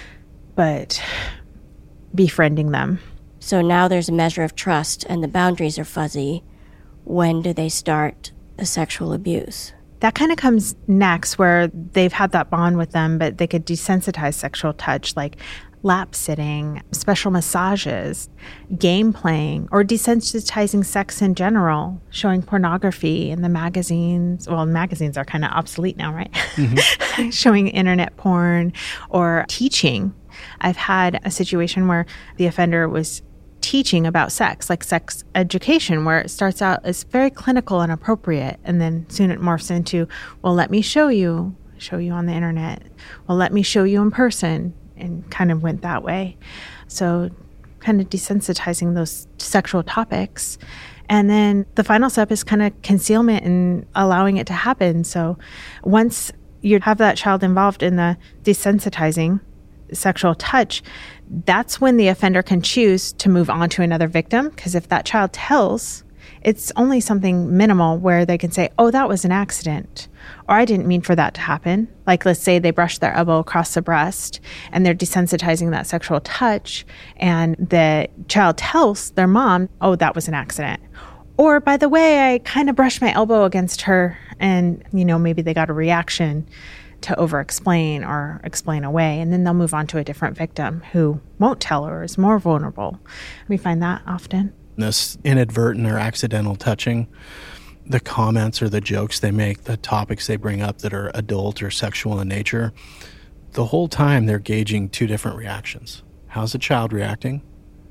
but befriending them. So now there's a measure of trust and the boundaries are fuzzy. When do they start the sexual abuse? That kind of comes next, where they've had that bond with them, but they could desensitize sexual touch, like lap sitting, special massages, game playing, or desensitizing sex in general, showing pornography in the magazines. Well, magazines are kind of obsolete now, right? Mm-hmm. Showing internet porn or teaching. I've had a situation where the offender was teaching about sex, like sex education, where it starts out as very clinical and appropriate, and then soon it morphs into, well, let me show you on the internet. Well, let me show you in person. And kind of went that way. So kind of desensitizing those sexual topics. And then the final step is kind of concealment and allowing it to happen. So once you have that child involved in the desensitizing sexual touch, that's when the offender can choose to move on to another victim. Because if that child tells, it's only something minimal where they can say, oh, that was an accident, or I didn't mean for that to happen. Like, let's say they brush their elbow across the breast and they're desensitizing that sexual touch, and the child tells their mom, oh, that was an accident. Or, by the way, I kind of brushed my elbow against her, and, maybe they got a reaction to over-explain or explain away, and then they'll move on to a different victim who won't tell or is more vulnerable. We find that often. This inadvertent or accidental touching, the comments or the jokes they make, the topics they bring up that are adult or sexual in nature, the whole time they're gauging two different reactions. How's the child reacting?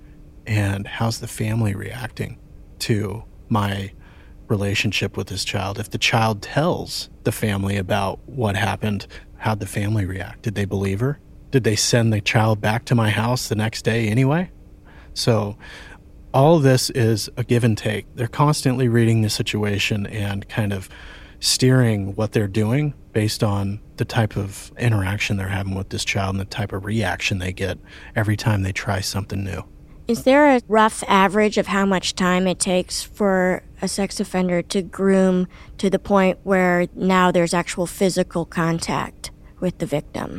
And how's the family reacting to my relationship with this child? If the child tells the family about what happened, how'd the family react? Did they believe her? Did they send the child back to my house the next day anyway? So all of this is a give and take. They're constantly reading the situation and kind of steering what they're doing based on the type of interaction they're having with this child and the type of reaction they get every time they try something new. Is there a rough average of how much time it takes for a sex offender to groom to the point where now there's actual physical contact with the victim?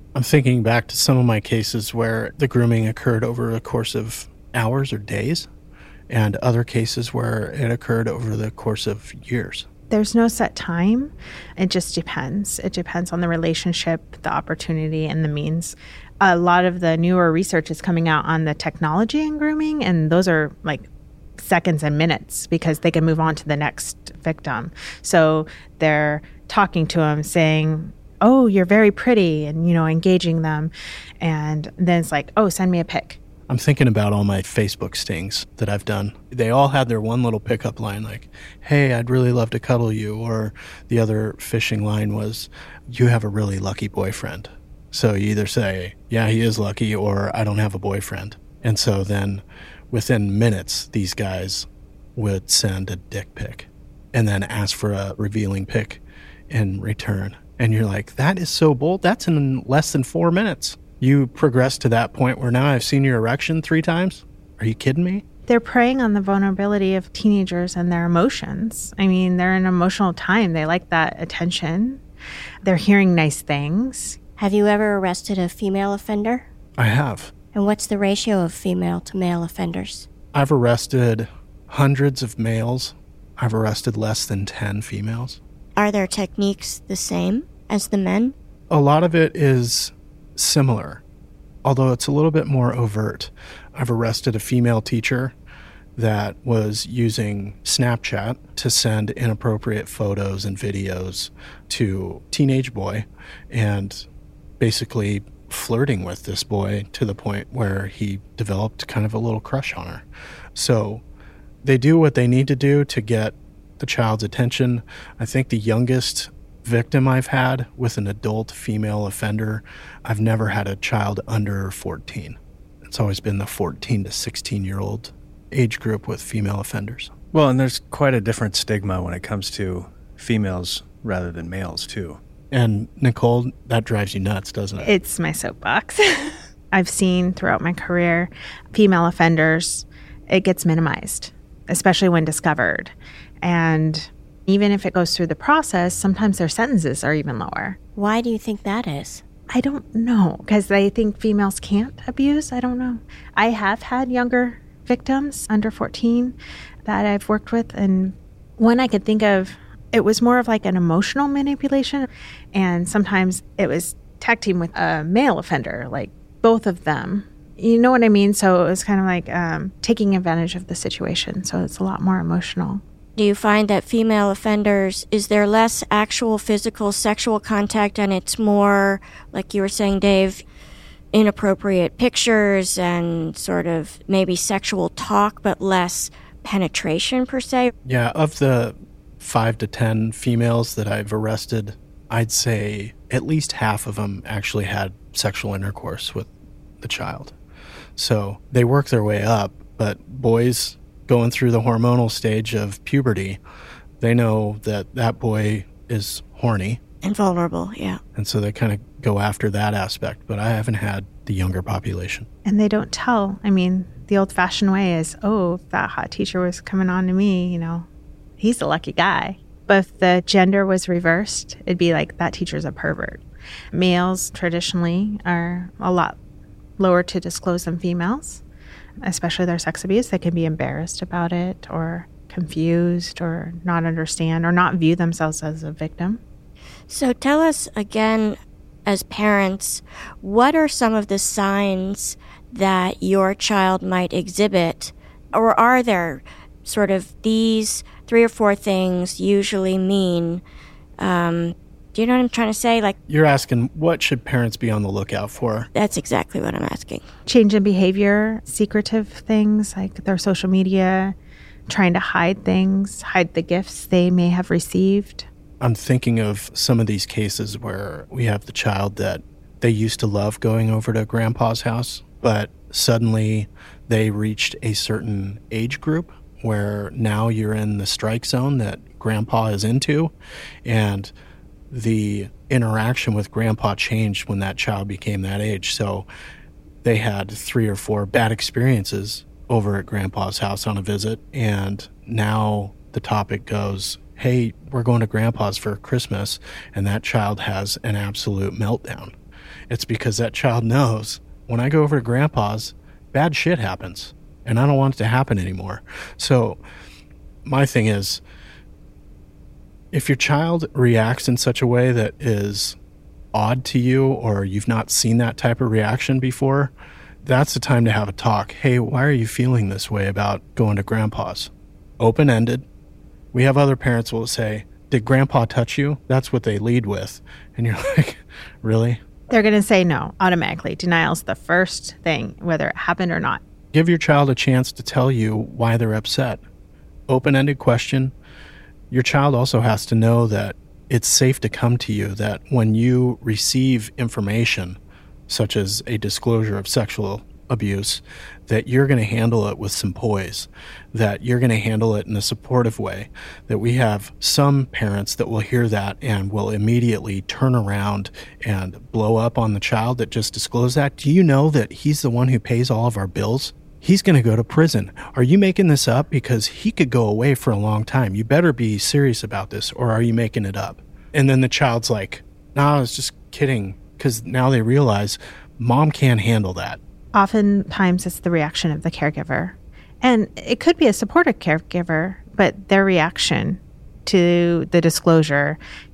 I'm thinking back to some of my cases where the grooming occurred over a course of hours or days, and other cases where it occurred over the course of years. There's no set time. It just depends. It depends on the relationship, the opportunity, and the means. A lot of the newer research is coming out on the technology in grooming, and those are like seconds and minutes because they can move on to the next victim. So they're talking to them saying, oh, you're very pretty, and, engaging them. And then it's like, oh, send me a pic. I'm thinking about all my Facebook stings that I've done. They all had their one little pickup line like, hey, I'd really love to cuddle you. Or the other phishing line was, you have a really lucky boyfriend. So you either say, yeah, he is lucky, or I don't have a boyfriend. And so then within minutes, these guys would send a dick pic and then ask for a revealing pic in return. And you're like, that is so bold. That's in less than 4 minutes. You progress to that point where now I've seen your erection 3 times? Are you kidding me? They're preying on the vulnerability of teenagers and their emotions. I mean, they're in an emotional time. They like that attention. They're hearing nice things. Have you ever arrested a female offender? I have. And what's the ratio of female to male offenders? I've arrested hundreds of males. I've arrested less than 10 females. Are their techniques the same as the men? A lot of it is similar, although it's a little bit more overt. I've arrested a female teacher that was using Snapchat to send inappropriate photos and videos to a teenage boy and basically flirting with this boy to the point where he developed kind of a little crush on her. So they do what they need to do to get the child's attention. I think the youngest victim I've had with an adult female offender, I've never had a child under 14. It's always been the 14 to 16-year-old age group with female offenders. Well, and there's quite a different stigma when it comes to females rather than males, too. And Nicole, that drives you nuts, doesn't it? It's my soapbox. I've seen throughout my career, female offenders, it gets minimized, especially when discovered. And even if it goes through the process, sometimes their sentences are even lower. Why do you think that is? I don't know, because they think females can't abuse. I don't know. I have had younger victims under 14 that I've worked with, and one I could think of, it was more of like an emotional manipulation, and sometimes it was tag team with a male offender, like both of them. You know what I mean? So it was kind of like taking advantage of the situation. So it's a lot more emotional. Do you find that female offenders, is there less actual physical sexual contact and it's more, like you were saying, Dave, inappropriate pictures and sort of maybe sexual talk, but less penetration per se? Yeah, of the 5 to 10 females that I've arrested, I'd say at least half of them actually had sexual intercourse with the child. So they work their way up, but boys going through the hormonal stage of puberty, they know that that boy is horny. And vulnerable, yeah. And so they kind of go after that aspect, but I haven't had the younger population. And they don't tell. I mean, the old-fashioned way is, oh, if that hot teacher was coming on to me, he's a lucky guy. But if the gender was reversed, it'd be like, that teacher's a pervert. Males traditionally are a lot lower to disclose than females, especially their sex abuse. They can be embarrassed about it or confused or not understand or not view themselves as a victim. So tell us again, as parents, what are some of the signs that your child might exhibit? Or are there sort of these 3 or 4 things usually mean? Do you know what I'm trying to say? Like, you're asking, what should parents be on the lookout for? That's exactly what I'm asking. Change in behavior, secretive things like their social media, trying to hide things, hide the gifts they may have received. I'm thinking of some of these cases where we have the child that they used to love going over to grandpa's house, but suddenly they reached a certain age group where now you're in the strike zone that grandpa is into, and the interaction with grandpa changed when that child became that age. So they had 3 or 4 bad experiences over at grandpa's house on a visit, and now the topic goes, hey, we're going to grandpa's for Christmas, and that child has an absolute meltdown. It's because that child knows when I go over to grandpa's, bad shit happens, and I don't want it to happen anymore. So my thing is, if your child reacts in such a way that is odd to you, or you've not seen that type of reaction before, that's the time to have a talk. Hey, why are you feeling this way about going to grandpa's? Open-ended. We have other parents who will say, did grandpa touch you? That's what they lead with. And you're like, really? They're going to say no automatically. Denial's the first thing, whether it happened or not. Give your child a chance to tell you why they're upset. Open-ended question. Your child also has to know that it's safe to come to you, that when you receive information, such as a disclosure of sexual abuse, that you're going to handle it with some poise, that you're going to handle it in a supportive way, that we have some parents that will hear that and will immediately turn around and blow up on the child that just disclosed that. Do you know that he's the one who pays all of our bills? He's going to go to prison. Are you making this up? Because he could go away for a long time. You better be serious about this, or are you making it up? And then the child's like, no, I was just kidding, because now they realize mom can't handle that. Oftentimes it's the reaction of the caregiver. And it could be a supportive caregiver, but their reaction to the disclosure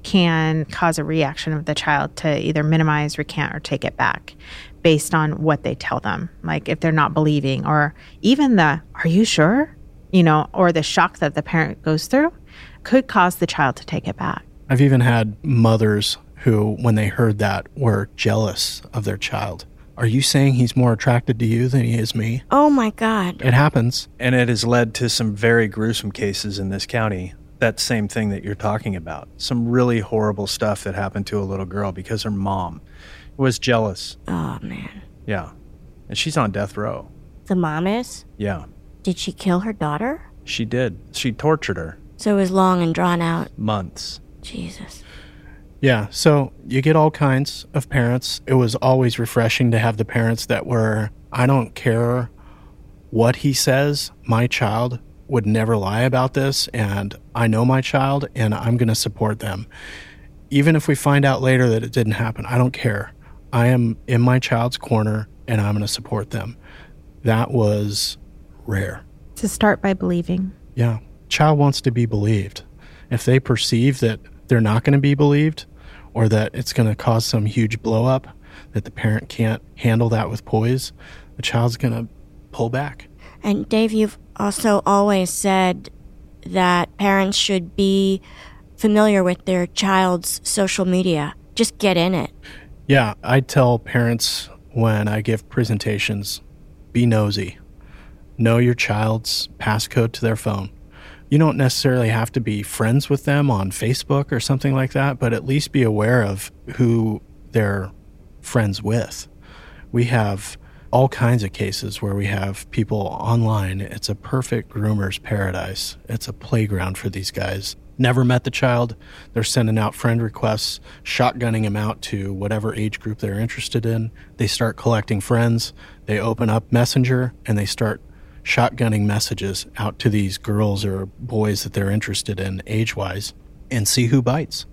can cause a reaction of the child to either minimize, recant, or take it back based on what they tell them. Like if they're not believing, or even the, are you sure? Or the shock that the parent goes through could cause the child to take it back. I've even had mothers who, when they heard that, were jealous of their child. Are you saying he's more attracted to you than he is me? Oh my God. It happens. And it has led to some very gruesome cases in this county. That same thing that you're talking about. Some really horrible stuff that happened to a little girl because her mom was jealous. Oh, man. Yeah. And she's on death row. The mom is? Yeah. Did she kill her daughter? She did. She tortured her. So it was long and drawn out. Months. Jesus. Yeah, so you get all kinds of parents. It was always refreshing to have the parents that were, I don't care what he says, my child would never lie about this, and I know my child, and I'm going to support them. Even if we find out later that it didn't happen, I don't care. I am in my child's corner, and I'm going to support them. That was rare. To start by believing. Yeah, child wants to be believed. If they perceive that they're not going to be believed, or that it's going to cause some huge blow up, that the parent can't handle that with poise, the child's going to pull back. And Dave, you've also always said that parents should be familiar with their child's social media. Just get in it. Yeah, I tell parents when I give presentations, be nosy. Know your child's passcode to their phone. You don't necessarily have to be friends with them on Facebook or something like that, but at least be aware of who they're friends with. We have all kinds of cases where we have people online. It's a perfect groomer's paradise. It's a playground for these guys. Never met the child. They're sending out friend requests, shotgunning them out to whatever age group they're interested in. They start collecting friends. They open up Messenger and they start shotgunning messages out to these girls or boys that they're interested in age-wise and see who bites.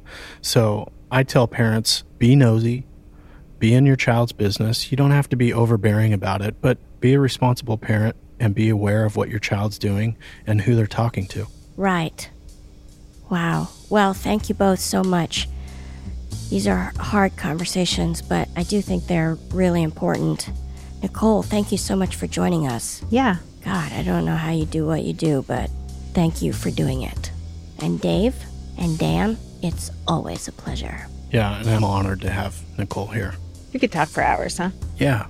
So I tell parents, be nosy, be in your child's business. You don't have to be overbearing about it, but be a responsible parent and be aware of what your child's doing and who they're talking to. Right. Wow. Well, thank you both so much. These are hard conversations, but I do think they're really important. Nicole, thank you so much for joining us. Yeah. God, I don't know how you do what you do, but thank you for doing it. And Dave and Dan, it's always a pleasure. Yeah, and I'm honored to have Nicole here. You could talk for hours, huh? Yeah.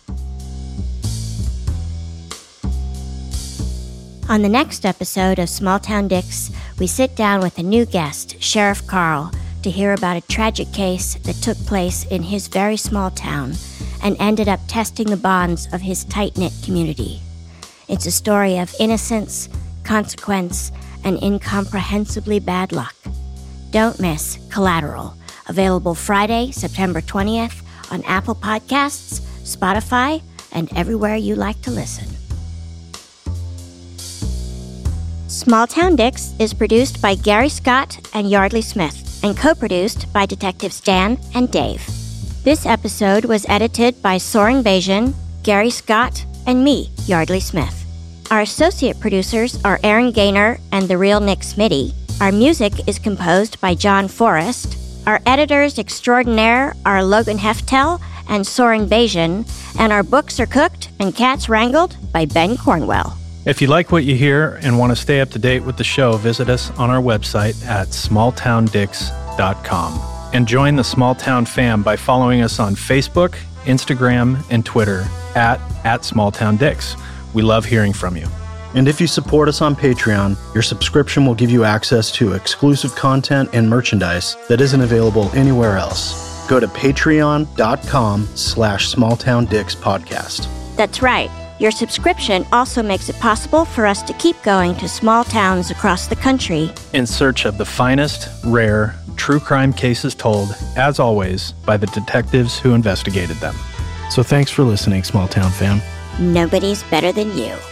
On the next episode of Small Town Dicks, we sit down with a new guest, Sheriff Carl, to hear about a tragic case that took place in his very small town and ended up testing the bonds of his tight-knit community. It's a story of innocence, consequence, and incomprehensibly bad luck. Don't miss Collateral, available Friday, September 20th on Apple Podcasts, Spotify, and everywhere you like to listen. Small Town Dicks is produced by Gary Scott and Yardley Smith and co-produced by Detectives Dan and Dave. This episode was edited by Soren Bajan, Gary Scott, and me, Yardley Smith. Our associate producers are Aaron Gaynor and the real Nick Smitty. Our music is composed by John Forrest. Our editors extraordinaire are Logan Heftel and Soren Bajan, and our books are cooked and cats wrangled by Ben Cornwell. If you like what you hear and want to stay up to date with the show, visit us on our website at smalltowndicks.com. And join the Small Town fam by following us on Facebook, Instagram, and Twitter at SmallTownDicks. We love hearing from you. And if you support us on Patreon, your subscription will give you access to exclusive content and merchandise that isn't available anywhere else. Go to patreon.com/smalltowndickspodcast. That's right. Your subscription also makes it possible for us to keep going to small towns across the country in search of the finest, rare, true crime cases told, as always, by the detectives who investigated them. So thanks for listening, Small Town fam. Nobody's better than you.